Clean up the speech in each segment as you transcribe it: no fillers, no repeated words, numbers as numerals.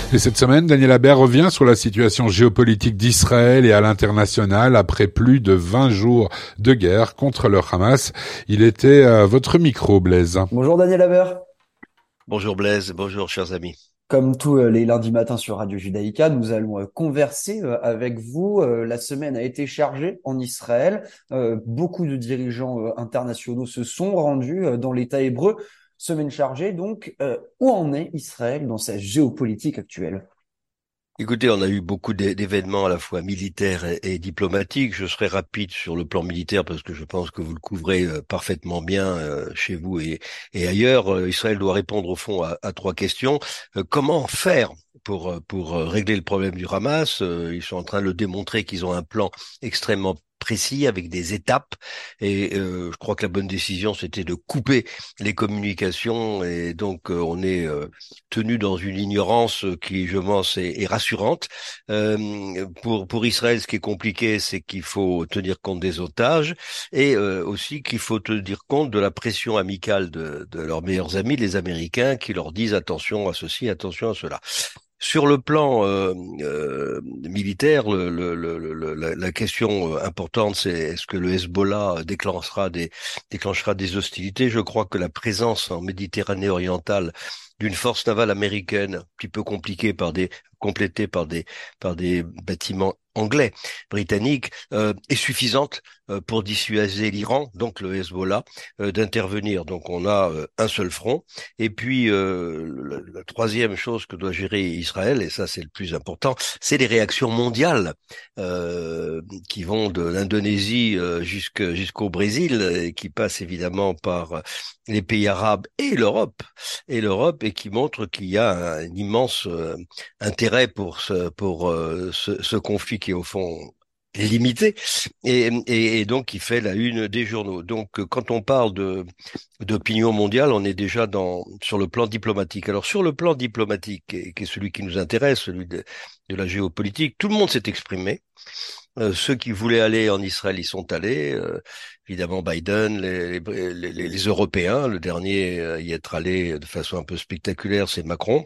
Et cette semaine, Daniel Habert revient sur la situation géopolitique d'Israël et à l'international après plus de 20 jours de guerre contre le Hamas. Il était à votre micro, Blaise. Bonjour Daniel Haber. Bonjour Blaise, bonjour chers amis. Comme tous les lundis matins sur Radio Judaïka, nous allons converser avec vous. La semaine a été chargée en Israël. Beaucoup de dirigeants internationaux se sont rendus dans l'État hébreu. Semaine chargée, donc, où en est Israël dans sa géopolitique actuelle? Écoutez, on a eu beaucoup d'événements à la fois militaires et diplomatiques. Je serai rapide sur le plan militaire parce que je pense que vous le couvrez parfaitement bien chez vous et ailleurs. Israël doit répondre au fond à trois questions. Comment faire pour régler le problème du Hamas? Ils sont en train de le démontrer qu'ils ont un plan extrêmement précis avec des étapes et je crois que la bonne décision c'était de couper les communications et donc on est tenu dans une ignorance qui, je pense, est rassurante. Pour Israël, ce qui est compliqué, c'est qu'il faut tenir compte des otages et aussi qu'il faut tenir compte de la pression amicale de leurs meilleurs amis, les Américains, qui leur disent attention à ceci, attention à cela. Sur le plan militaire, la question importante, c'est est-ce que le Hezbollah déclenchera des hostilités? Je crois que la présence en Méditerranée orientale d'une force navale américaine, un petit peu compliquée complétée par des bâtiments anglais, britanniques, est suffisante pour dissuader l'Iran, donc le Hezbollah, d'intervenir. Donc on a un seul front. Et puis la troisième chose que doit gérer Israël, et ça c'est le plus important, c'est les réactions mondiales qui vont de l'Indonésie jusqu'au Brésil, et qui passent évidemment par les pays arabes et qui montrent qu'il y a un immense intérêt pour ce conflit qui est au fond limité et donc qui fait la une des journaux. Donc quand on parle d'opinion mondiale, on est déjà sur le plan diplomatique. Alors sur le plan diplomatique, qui est celui qui nous intéresse, celui de la géopolitique, tout le monde s'est exprimé. Ceux qui voulaient aller en Israël, y sont allés. Évidemment, Biden, les Européens, le dernier à y être allé de façon un peu spectaculaire, c'est Macron.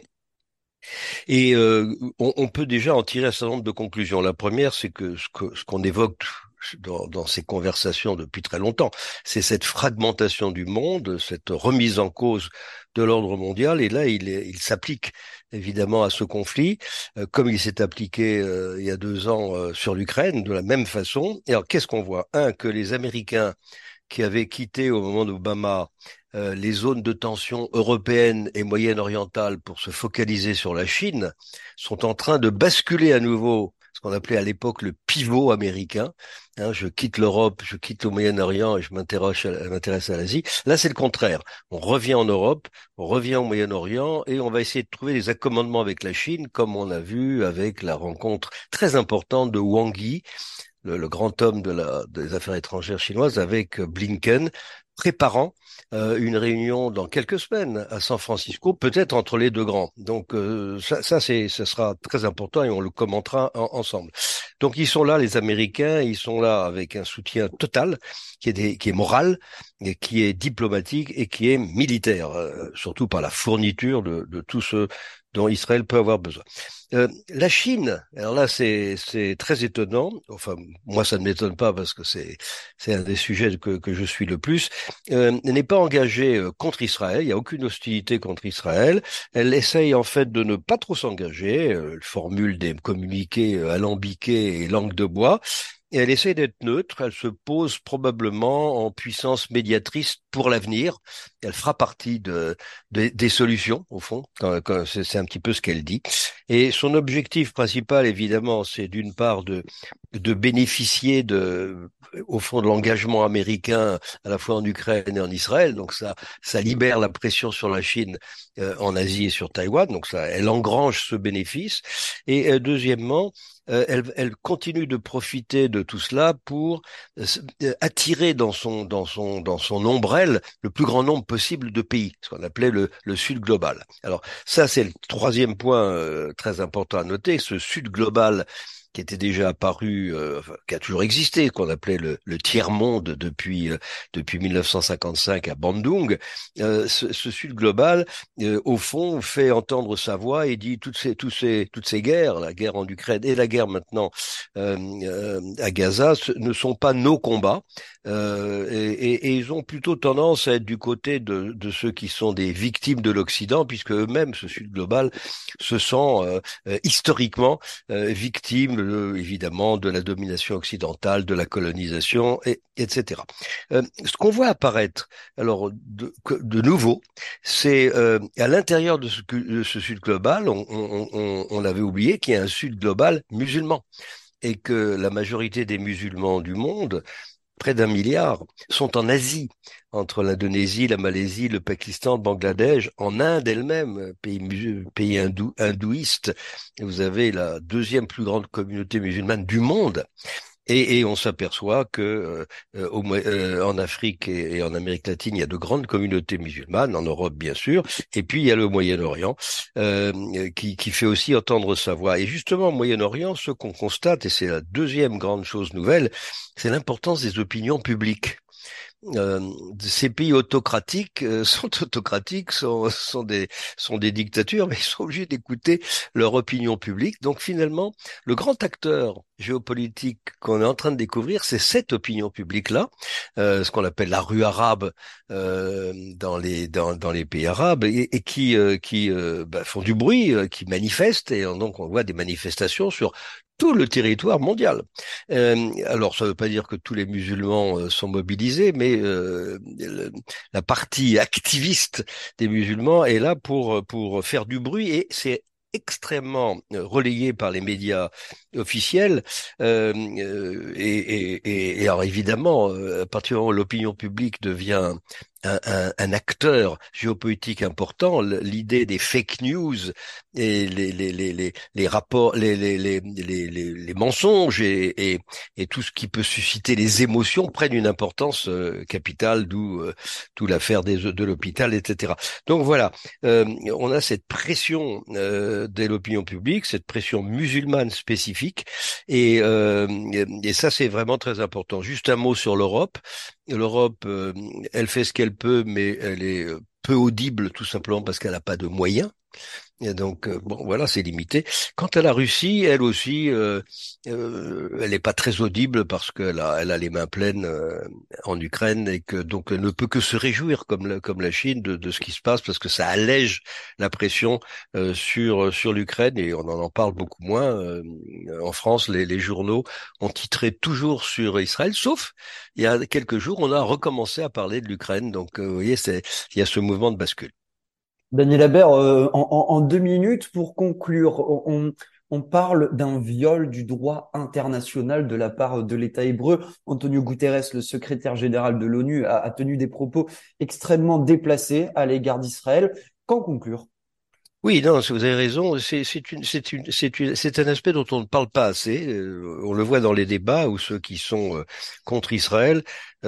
Et on peut déjà en tirer un certain nombre de conclusions. La première, c'est que ce qu'on évoque dans ces conversations depuis très longtemps, c'est cette fragmentation du monde, cette remise en cause de l'ordre mondial. Et là, il s'applique évidemment à ce conflit, comme il s'est appliqué il y a 2 ans sur l'Ukraine, de la même façon. Et alors, qu'est-ce qu'on voit? Un, que les Américains qui avaient quitté au moment d'Obama les zones de tension européennes et moyen-orientales pour se focaliser sur la Chine, sont en train de basculer à nouveau ce qu'on appelait à l'époque le pivot américain. Hein, je quitte l'Europe, je quitte le Moyen-Orient et je m'intéresse à l'Asie. Là, c'est le contraire. On revient en Europe, on revient au Moyen-Orient et on va essayer de trouver des accommodements avec la Chine, comme on a vu avec la rencontre très importante de Wang Yi, le grand homme des affaires étrangères chinoises, avec Blinken, préparant une réunion dans quelques semaines à San Francisco, peut-être entre les deux grands. Donc ça sera très important et on le commentera ensemble. Donc ils sont là, les Américains, ils sont là avec un soutien total qui est moral, et qui est diplomatique et qui est militaire, surtout par la fourniture de tout ce dont Israël peut avoir besoin. La Chine, alors là c'est très étonnant. Enfin, moi ça ne m'étonne pas parce que c'est un des sujets que je suis le plus. N'est pas engagée contre Israël. Il n'y a aucune hostilité contre Israël. Elle essaye en fait de ne pas trop s'engager. Elle formule des communiqués alambiqués et langue de bois. Et elle essaie d'être neutre, elle se pose probablement en puissance médiatrice pour l'avenir. Elle fera partie des solutions, au fond, c'est un petit peu ce qu'elle dit. Et son objectif principal, évidemment, c'est d'une part de bénéficier au fond, de l'engagement américain à la fois en Ukraine et en Israël. Donc ça libère la pression sur la Chine en Asie et sur Taïwan. Donc ça, elle engrange ce bénéfice. Et deuxièmement, elle continue de profiter de tout cela pour attirer dans son ombrelle le plus grand nombre possible de pays, ce qu'on appelait le Sud global. Alors ça, c'est le troisième point très important à noter. Ce Sud global qui était déjà apparu, qui a toujours existé, qu'on appelait le tiers-monde depuis 1955 à Bandung. Ce Sud global, au fond, fait entendre sa voix et dit toutes ces guerres, la guerre en Ukraine et la guerre maintenant à Gaza, ne sont pas nos combats. Et ils ont plutôt tendance à être du côté de ceux qui sont des victimes de l'Occident, puisque eux-mêmes, ce Sud global, se sent historiquement victime, évidemment, de la domination occidentale, de la colonisation, etc. Ce qu'on voit apparaître, alors de nouveau, c'est à l'intérieur de ce Sud global, on avait oublié qu'il y a un Sud global musulman et que la majorité des musulmans du monde, près d'1 milliard, sont en Asie, entre l'Indonésie, la Malaisie, le Pakistan, le Bangladesh, en Inde elle-même, pays hindouiste. Vous avez la deuxième plus grande communauté musulmane du monde. Et on s'aperçoit que en Afrique et en Amérique latine, il y a de grandes communautés musulmanes, en Europe bien sûr, et puis il y a le Moyen-Orient qui fait aussi entendre sa voix. Et justement, au Moyen-Orient, ce qu'on constate, et c'est la deuxième grande chose nouvelle, c'est l'importance des opinions publiques. Euh, Ces pays autocratiques sont autocratiques, sont des dictatures, mais ils sont obligés d'écouter leur opinion publique. Donc finalement, le grand acteur géopolitique qu'on est en train de découvrir, c'est cette opinion publique-là, ce qu'on appelle la rue arabe dans les pays arabes, et qui font du bruit, qui manifestent, et donc on voit des manifestations sur tout le territoire mondial. Alors, ça ne veut pas dire que tous les musulmans sont mobilisés, mais la partie activiste des musulmans est là pour faire du bruit, et c'est extrêmement relayé par les médias officiels. Et alors évidemment, à partir du moment où l'opinion publique devient un acteur géopolitique important, l'idée des fake news et les rapports, les mensonges et tout ce qui peut susciter les émotions prennent une importance capitale, d'où l'affaire de l'hôpital, etc. Donc voilà, on a cette pression de l'opinion publique, cette pression musulmane spécifique, et ça c'est vraiment très important. Juste un mot sur l'Europe. L'Europe, elle fait ce qu'elle peut, mais elle est peu audible tout simplement parce qu'elle n'a pas de moyens. Et donc, bon, voilà, c'est limité. Quant à la Russie, elle aussi, elle n'est pas très audible parce elle a les mains pleines en Ukraine, et que donc elle ne peut que se réjouir, comme la Chine, de ce qui se passe, parce que ça allège la pression sur l'Ukraine, et on en parle beaucoup moins. En France, les journaux ont titré toujours sur Israël, sauf il y a quelques jours, on a recommencé à parler de l'Ukraine. Donc, vous voyez, il y a ce mouvement de bascule. Daniel Habert, en 2 minutes pour conclure, on parle d'un viol du droit international de la part de l'État hébreu. Antonio Guterres, le secrétaire général de l'ONU, a tenu des propos extrêmement déplacés à l'égard d'Israël. Qu'en conclure? Oui, non, vous avez raison. C'est un aspect dont on ne parle pas assez. On le voit dans les débats où ceux qui sont contre Israël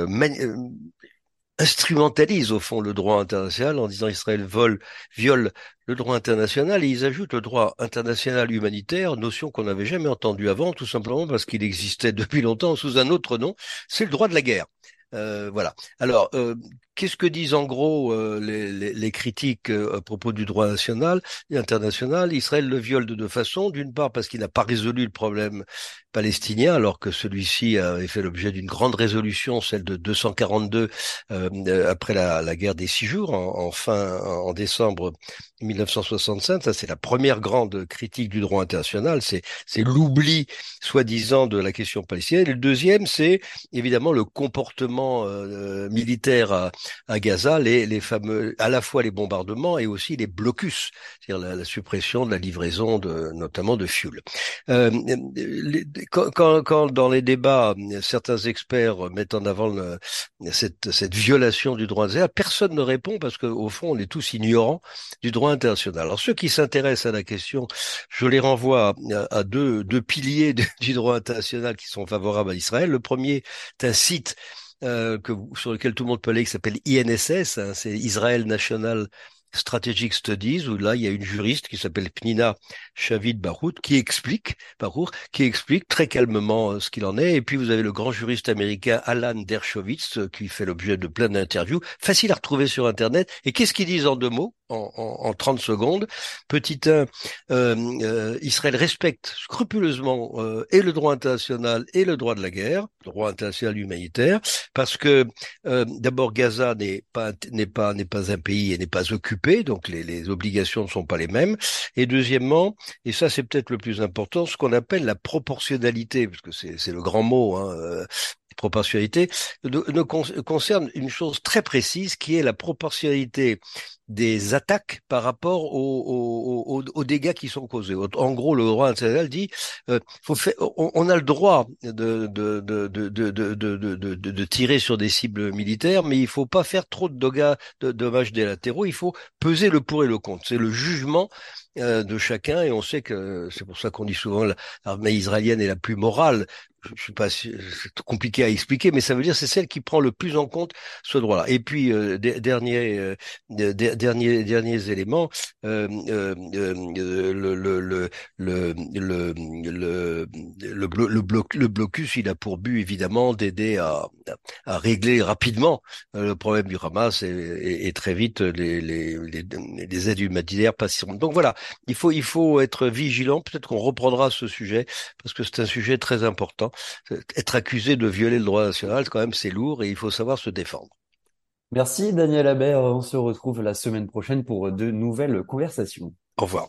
instrumentalisent au fond le droit international en disant Israël viole le droit international, et ils ajoutent le droit international humanitaire, notion qu'on n'avait jamais entendue avant, tout simplement parce qu'il existait depuis longtemps sous un autre nom, c'est le droit de la guerre. Voilà. Alors, qu'est-ce que disent en gros les critiques à propos du droit national et international? Israël le viole de deux façons. D'une part, parce qu'il n'a pas résolu le problème palestinien, alors que celui-ci avait fait l'objet d'une grande résolution, celle de 242 après la guerre des 6 jours, en décembre 1965. Ça, c'est la première grande critique du droit international. C'est l'oubli, soi-disant, de la question palestinienne. Et le deuxième, c'est évidemment le comportement militaire à Gaza, les fameux, à la fois les bombardements et aussi les blocus, c'est-à-dire la suppression de la livraison notamment de fuel. Quand dans les débats, certains experts mettent en avant cette violation du droit international, personne ne répond parce qu'au fond, on est tous ignorants du droit international. Alors ceux qui s'intéressent à la question, je les renvoie à deux piliers du droit international qui sont favorables à Israël. Le premier est un site sur lequel tout le monde peut aller, qui s'appelle INSS, hein, c'est Israel National Strategic Studies, où là, il y a une juriste qui s'appelle Pnina Shavit-Baroud qui explique très calmement ce qu'il en est. Et puis, vous avez le grand juriste américain Alan Dershowitz, qui fait l'objet de plein d'interviews, facile à retrouver sur Internet. Et qu'est-ce qu'ils disent en 2 mots, en 30 secondes? Petit 1, Israël respecte scrupuleusement et le droit international et le droit de la guerre, le droit international humanitaire, parce que d'abord, Gaza n'est pas un pays et n'est pas occupé, donc les obligations ne sont pas les mêmes. Et deuxièmement, et ça c'est peut-être le plus important, ce qu'on appelle la proportionnalité, parce que c'est le grand mot, proportionnalité, concerne une chose très précise qui est la proportionnalité des attaques par rapport aux dégâts qui sont causés. En gros, le droit international dit on a le droit de tirer sur des cibles militaires, mais il faut pas faire trop de dommages collatéraux. Il faut peser le pour et le contre. C'est le jugement de chacun, et on sait que c'est pour ça qu'on dit souvent l'armée israélienne est la plus morale. Je suis pas sûr, c'est compliqué à expliquer, mais ça veut dire c'est celle qui prend le plus en compte ce droit-là. Et puis derniers éléments, le blocus, il a pour but évidemment d'aider à régler rapidement le problème du Hamas et très vite les aides humanitaires passeront. Donc voilà, il faut être vigilant. Peut-être qu'on reprendra ce sujet parce que c'est un sujet très important. Être accusé de violer le droit national, quand même, c'est lourd et il faut savoir se défendre. Merci Daniel Habert. On se retrouve la semaine prochaine pour de nouvelles conversations. Au revoir.